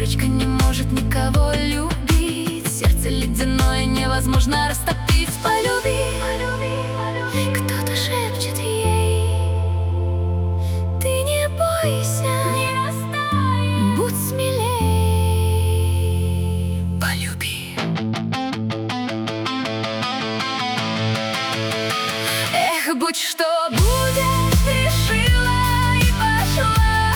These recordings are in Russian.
дурочка не может никого любить. Сердце ледяное невозможно растопить. Полюби, кто-то шепчет ей: ты не бойся, будь смелей. Полюби. Эх, будь что будет, решила и пошла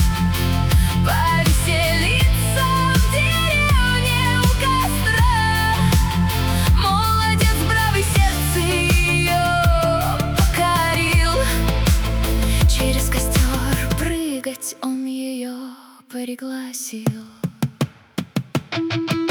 повеселиться в деревне у костра. Молодец, бравый, сердце ее покорил. Через костер прыгать он ее пригласил.